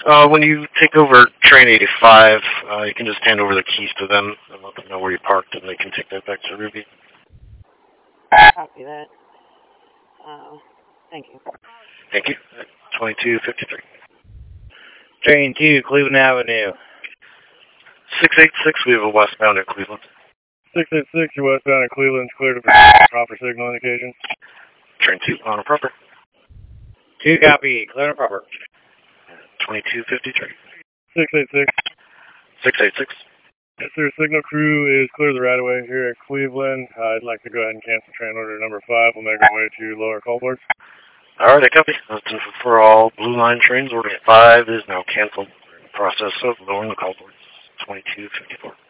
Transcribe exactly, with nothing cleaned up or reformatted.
Uh, when you take over train eighty-five, uh, you can just hand over the keys to them and let them know where you parked, and they can take that back to Ruby. Copy that. Uh, thank you. Thank you. twenty-two fifty-three. Train two, Cleveland Avenue. six eight six, we have a westbound at Cleveland. six eight six, you're westbound at Cleveland, clear to proper signal indication. Train two, on a proper. Two copy, clear and proper. twenty-two fifty-three. six eight six. six eight six. Yes, sir. Signal crew is clear of the right of way here at Cleveland. Uh, I'd like to go ahead and cancel train order number five. We'll make our way to lower Colborne. All right, I copy. That's for all Blue Line trains. Order five is now canceled. Process of lowering the call boards. twenty-two fifty-four.